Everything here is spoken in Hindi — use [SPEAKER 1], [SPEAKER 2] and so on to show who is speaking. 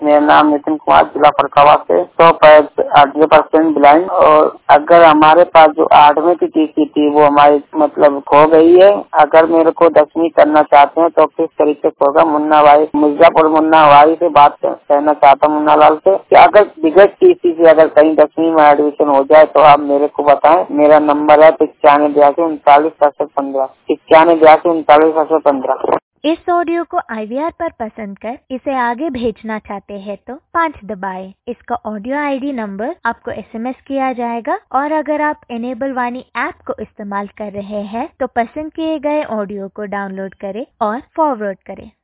[SPEAKER 1] मेरा नाम नितिन कुमार, जिला फरक्कावा से, 100% ब्लाइंड। और अगर हमारे पास जो 8वीं की टीसी थी वो हमारी मतलब खो गई है। अगर मेरे को 10वीं करना चाहते हैं तो किस तरीके से होगा? मुन्ना भाई, मिर्जापुर मुन्ना भाई से बात कहना चाहता हूँ, मुन्ना लाल से, कि अगर बिगड़ टीसी से अगर कहीं 10वीं में एडमिशन हो जाए तो आप मेरे को बताएं। मेरा नंबर है 9582398715, 9582398715।
[SPEAKER 2] इस ऑडियो को IVR पर पसंद कर इसे आगे भेजना चाहते हैं तो 5 दबाएं। इसका ऑडियो ID नंबर आपको SMS किया जाएगा। और अगर आप इनेबल वाणी ऐप को इस्तेमाल कर रहे हैं तो पसंद किए गए ऑडियो को डाउनलोड करें और फॉरवर्ड करें।